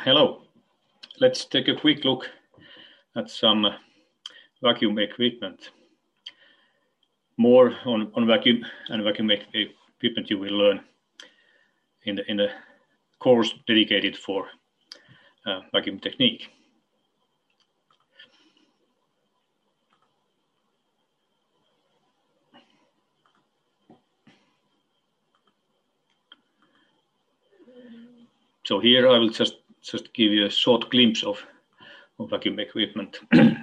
Hello. Let's take a quick look at some vacuum equipment. More on vacuum and vacuum equipment you will learn in the course dedicated for vacuum technique. So here I will just give you a short glimpse of vacuum equipment.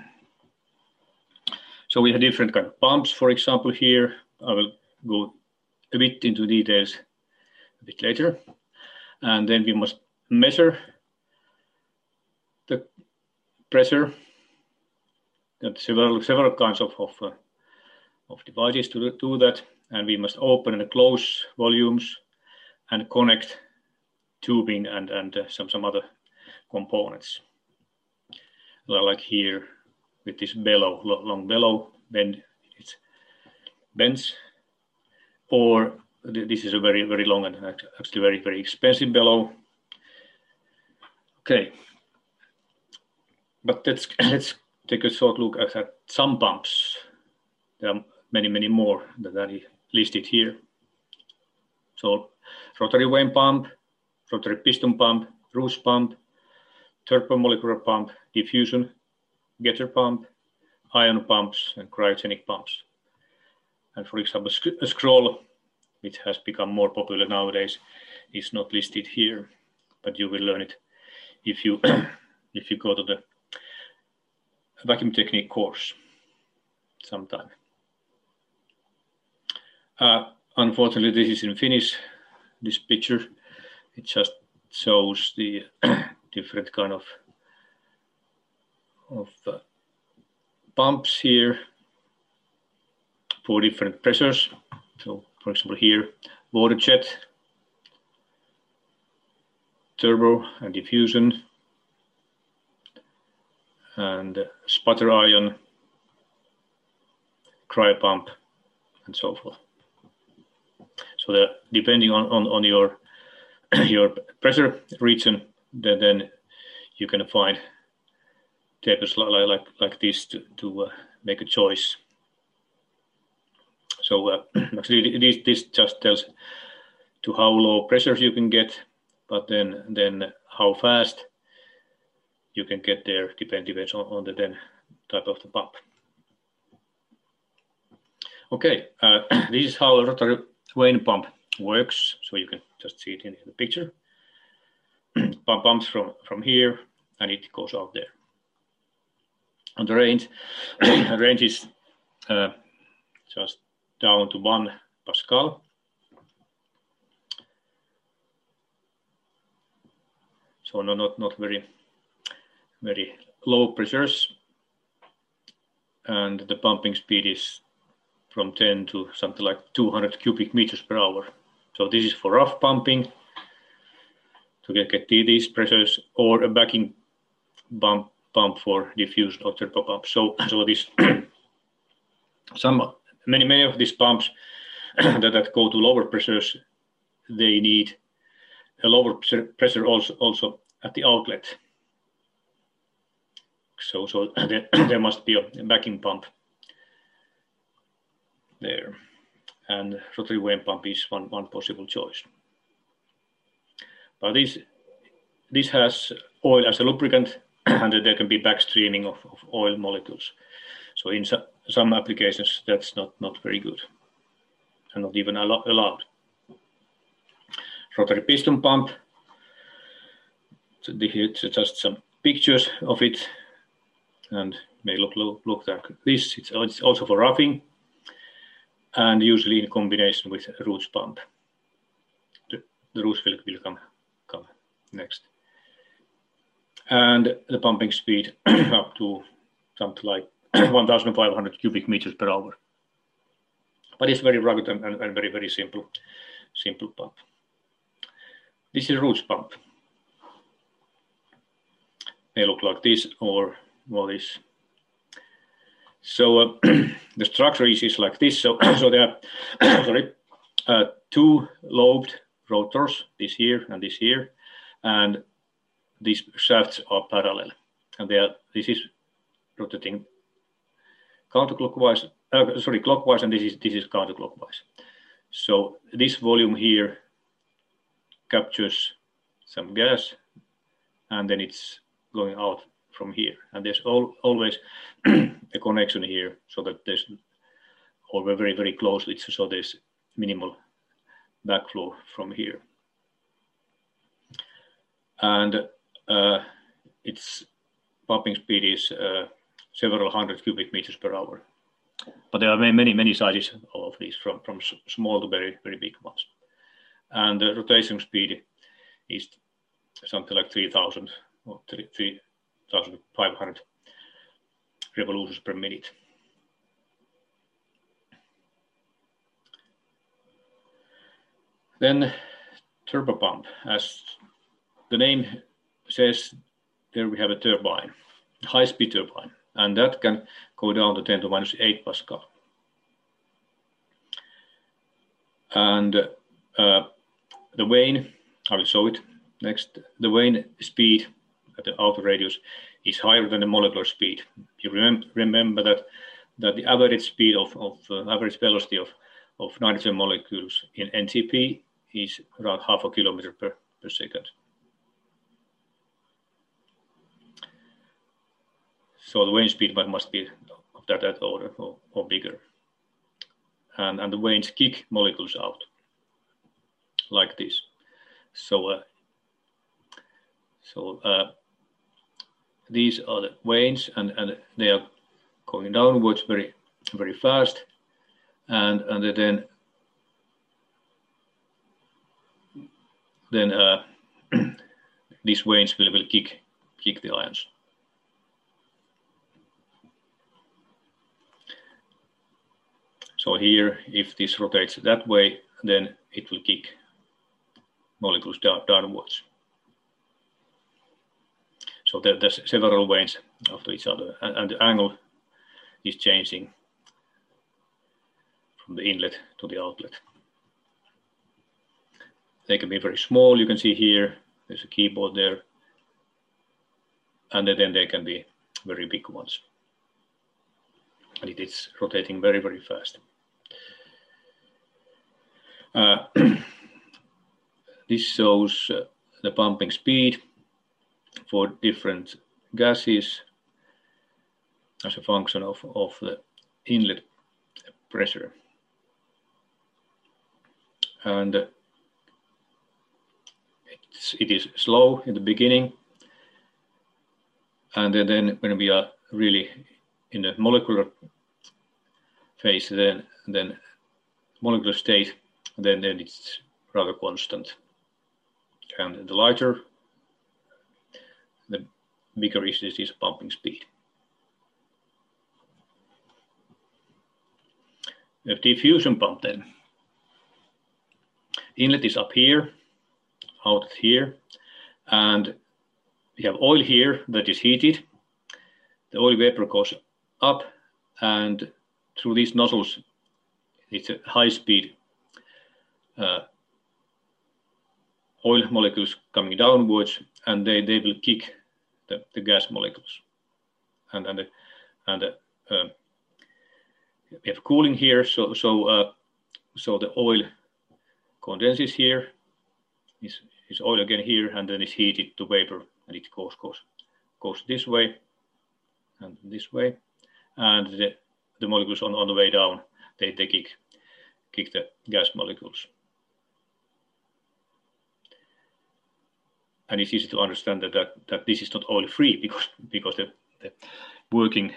So we have different kind of pumps, for example, here. I will go a bit into details a bit later. And then we must measure the pressure. There are several kinds of devices to do that. And we must open and close volumes and connect tubing and some other components. Like here with this bellow, long bellow, then it bends. Or this is a very, very long and actually very, very expensive bellow. Okay, but let's take a short look at some pumps. There are many, many more that are listed here. So rotary vane pump, rotary piston pump, Roux pump, turbomolecular pump, diffusion, getter pump, ion pumps, and cryogenic pumps. And for example, a scroll, which has become more popular nowadays, is not listed here, but you will learn it if you if you go to the vacuum technique course sometime. Unfortunately, this is in Finnish. This picture, it just shows the different kind of pumps here for different pressures. So, for example, here, water jet, turbo and diffusion, and sputter ion, cryo pump, and so forth. So that depending on your pressure region, then you can find tables like this to make a choice. So actually this just tells to how low pressures you can get, but then how fast you can get there depends on the then type of the pump. Okay, this is how a rotary vane pump works. So you can just see it in the picture. Pump pumps from here and it goes out there. And the range is just down to 1 Pascal. So not very low pressures. And the pumping speed is from 10 to something like 200 cubic meters per hour. So this is for rough pumping to get these pressures, or a backing pump for diffusion or turbo pump. So this many of these pumps that go to lower pressures, they need a lower pressure also at the outlet. So there must be a backing pump there, and rotary vane pump is one possible choice. But this has oil as a lubricant, and there can be backstreaming of oil molecules. So in some applications, that's not very good, and not even allowed. Rotary piston pump. So it's just some pictures of it, and may look like this. It's also for roughing, and usually in combination with a Roux pump. The Roux will come next. And the pumping speed up to something like 1,500 cubic meters per hour. But it's very rugged and very, very simple pump. This is a Roux pump. May look like this or this. So the structure is like this. So there are 2 lobed rotors, this here and this here, and these shafts are parallel, and this is rotating counterclockwise, clockwise, and this is counterclockwise. So this volume here captures some gas, and then it's going out from here. And there's always a connection here, so that there's always very, very closely, so there's minimal backflow from here. And its pumping speed is several hundred cubic meters per hour. But there are many sizes of these, from small to very, very big ones. And the rotation speed is something like 3,000 or 3,500 revolutions per minute. Then turbo pump, as the name says, there we have a turbine, high-speed turbine, and that can go down to 10 to minus 8 Pascal. And the vane, I will show it next. The vane speed at the outer radius is higher than the molecular speed. You remember that the average speed of average velocity of nitrogen molecules in NTP is around half a kilometer per second. So the vane speed must be of that order or bigger. And the vanes kick molecules out like this. So these are the vanes, and they are going downwards very, very fast, and then these vanes will kick the ions. So here, if this rotates that way, then it will kick molecules downwards. So there's several vanes after each other, and the angle is changing from the inlet to the outlet. They can be very small. You can see here, there's a keyboard there. And then they can be very big ones. And it is rotating very, very fast. This shows the pumping speed for different gases as a function of the inlet pressure. And it is slow in the beginning, and then when we are really in the molecular phase, then molecular state, then it's rather constant. And the lighter, the bigger is this pumping speed. The diffusion pump then. Inlet is up here, outlet here, and we have oil here that is heated. The oil vapor goes up, and through these nozzles, it's a high-speed oil molecules coming downwards, and they will kick the gas molecules. And we have cooling here, so the oil condenses here, is oil again here, and then it's heated to vapor, and it goes this way and this way, and the molecules on the way down, they kick the gas molecules. And it's easy to understand that this is not oil-free because the working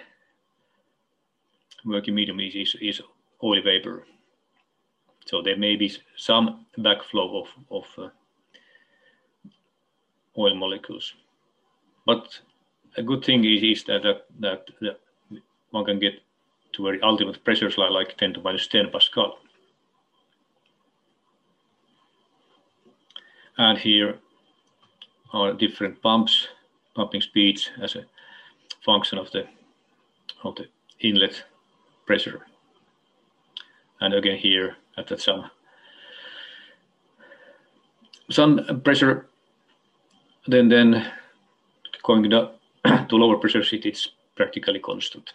medium is oil vapor. So there may be some backflow of oil molecules, but a good thing is that one can get to very ultimate pressures like 10 to minus 10 Pascal. And here are different pumping speeds as a function of the inlet pressure. And again here at some pressure, then going to lower pressure sheet, it's practically constant.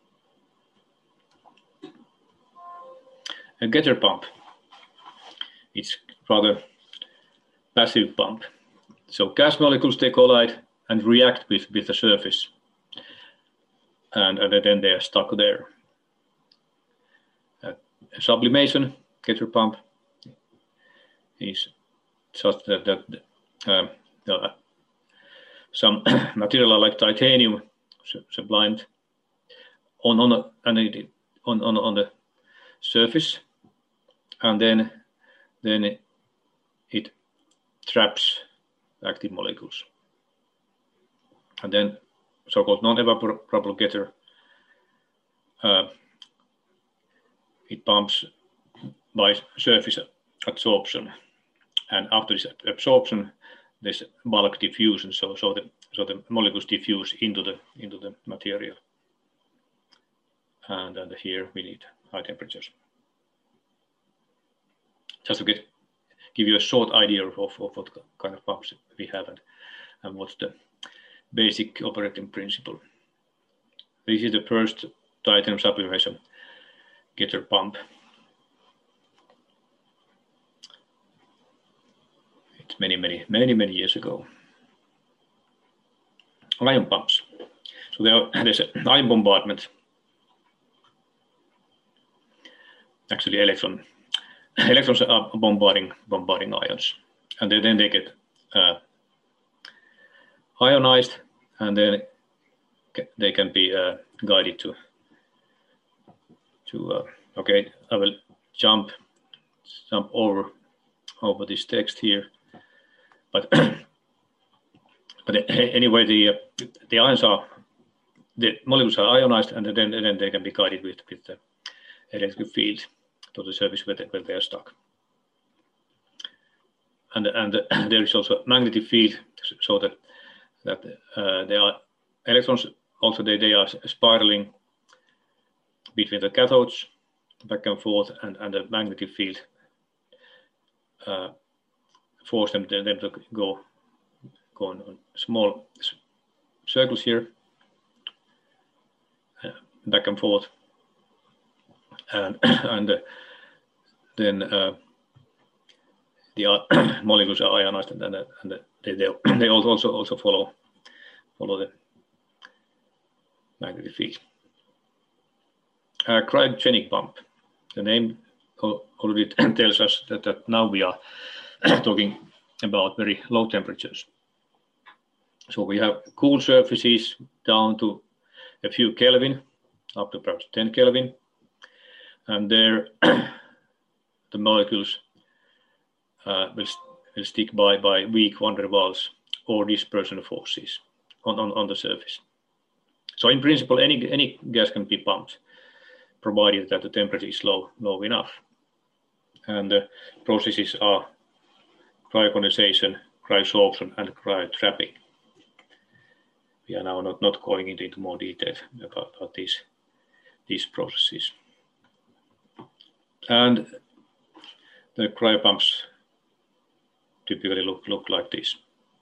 A getter pump, it's rather passive pump. So gas molecules, they collide and react with the surface, and then they are stuck there. A sublimation getter pump is such that some material like titanium sublimed on the surface, and then it traps active molecules, and then so-called non-evaporable getter, it pumps by surface adsorption, and after this absorption, there's bulk diffusion, so the molecules diffuse into the material, and here we need high temperatures. Just to give you a short idea of what kind of pumps we have and what's the basic operating principle. This is the first titanium sublimation getter pump. It's many years ago. Ion pumps. So there's an ion bombardment. Actually, electrons are bombarding ions, and then they get ionized, and then they can be guided to okay, I will jump over this text here, but anyway, the molecules are ionized, and then they can be guided with the electric field to the surface where they are stuck. And there is also magnetic field, so that there are electrons. Also, they are spiraling between the cathodes, back and forth, and the magnetic field force them to go on small circles here, back and forth, and then the molecules are ionized, and they also follow the magnetic field. Cryogenic pump. The name already tells us that now we are talking about very low temperatures. So we have cool surfaces down to a few Kelvin, up to perhaps 10 Kelvin, and there the molecules will stick by weak van der Waals or dispersion forces on the surface. So in principle, any gas can be pumped, provided that the temperature is low enough. And the processes are cryocondensation, cryosorption, and cryotrapping. We are now not going into more detail about these processes. And the cryopumps typically look like this.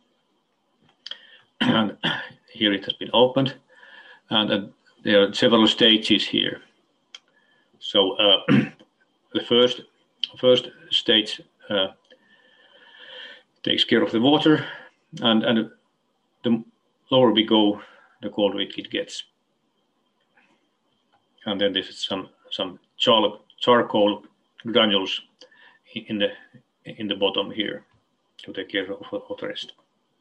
And here it has been opened, and there are several stages here. So the first stage takes care of the water, and the lower we go, the colder it gets. And then there's some charcoal granules in the bottom here to take care of the rest.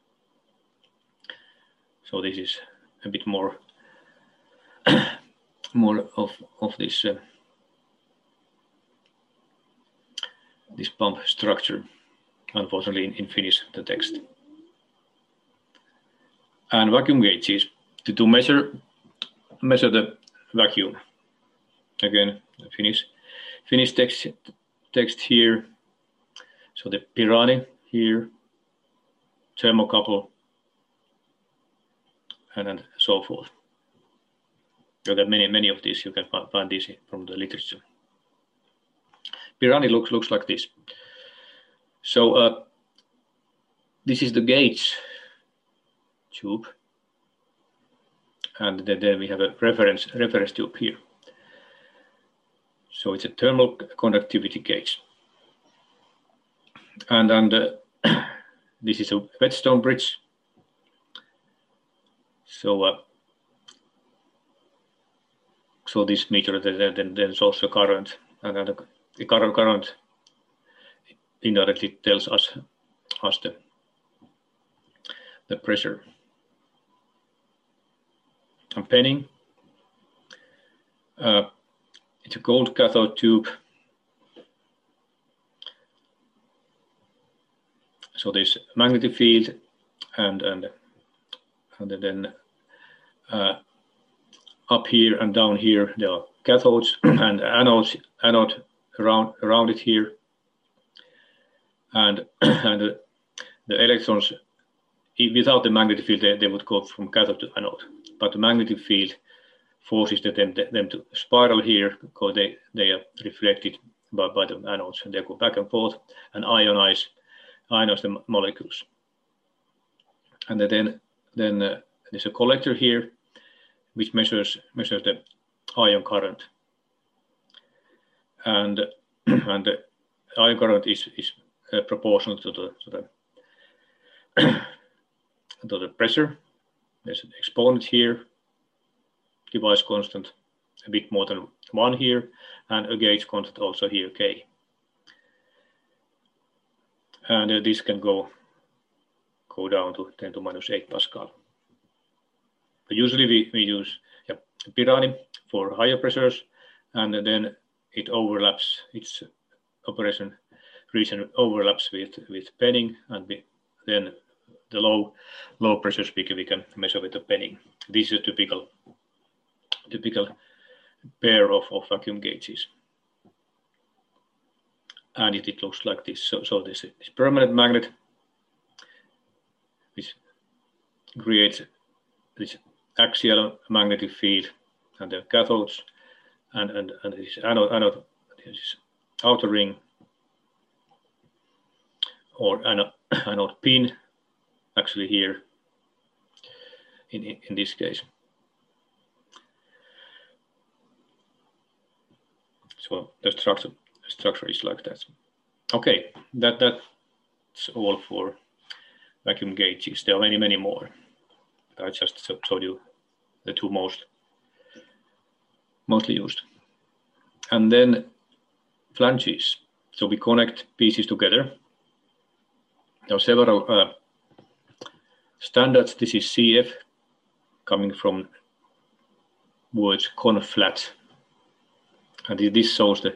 So this is a bit more of this this pump structure. Unfortunately, in Finnish, the text. And vacuum gauges to measure the vacuum. Again, the Finnish text here. So the Piranha here, thermocouple, and so forth. There are many of these. You can find these from the literature. Piranha looks like this. So this is the gauge tube, and then we have a reference tube here. So it's a thermal conductivity gauge. And this is a Whetstone bridge. So so this meter then shows the current, and the current indirectly tells us the pressure. And penning, it's a gold cathode tube. So there's magnetic field, and then up here and down here there are cathodes and anodes around it here, and the electrons, without the magnetic field, they would go from cathode to anode. But the magnetic field forces them to spiral here because they are reflected by the anodes, and they go back and forth and ionize the molecules. And then there's a collector here which measures the ion current, and the ion current is proportional to the pressure. There's an exponent here, device constant, a bit more than 1 here, and a gauge constant also here, K. And this can go down to 10 to minus 8 Pascal. But usually we use Pirani for higher pressures, and then it overlaps, its operation region overlaps with penning, and then the low pressures we can measure with the penning. This is a typical pair of vacuum gauges, and it looks like this. So this permanent magnet, which creates this axial magnetic field, and the cathodes, and this anode, this outer ring, or anode pin, actually here in this case. So the structure is like that. Okay, that's all for vacuum gauges. There are many more. I just showed you the two mostly used. And then flanges. So we connect pieces together. There are several standards. This is CF, coming from words conflat. And this shows the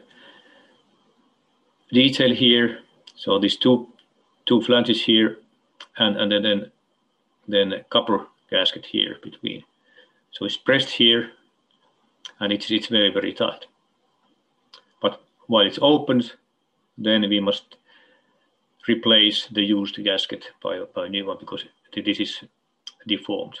detail here. So these two flanges here, and then a copper gasket here between. So it's pressed here, and it's very, very tight. But while it's opened, then we must replace the used gasket by a new one, because this is deformed.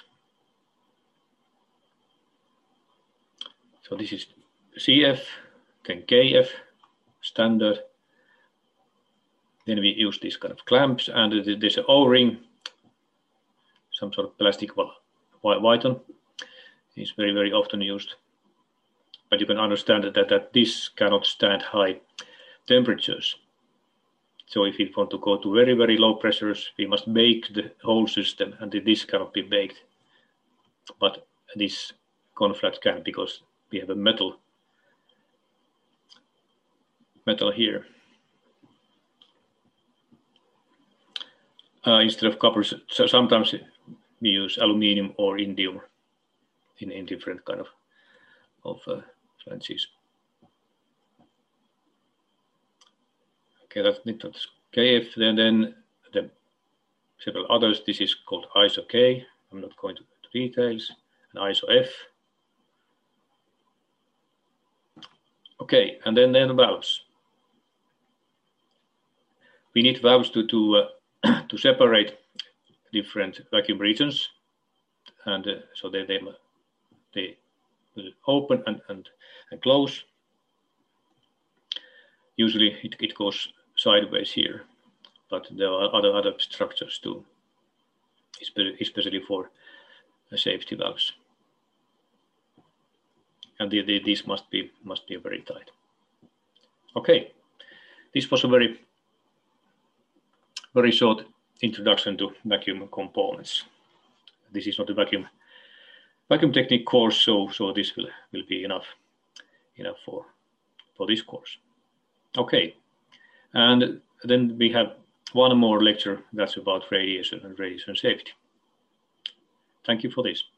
So this is CF, then KF, standard. Then we use these kind of clamps, and there's an O-ring, some sort of plastic Wyton. It's very, very often used. But you can understand that this cannot stand high temperatures. So if we want to go to very, very low pressures, we must bake the whole system, and this cannot be baked. But this conflat can, because we have a metal here. Instead of copper, so sometimes we use aluminium or indium in different kind of flanges. Okay, that's KF. Then the several others. This is called ISO K. I'm not going to details. And ISO F. Okay, and then valves. We need valves to separate different vacuum regions, and so they will open and close. Usually it goes sideways here, but there are other structures too, especially for safety valves. and these must be very tight. Okay, this was a very short introduction to vacuum components. This is not a vacuum technique course, so this will be enough for this course. Okay, and then we have one more lecture that's about radiation and radiation safety. Thank you for this.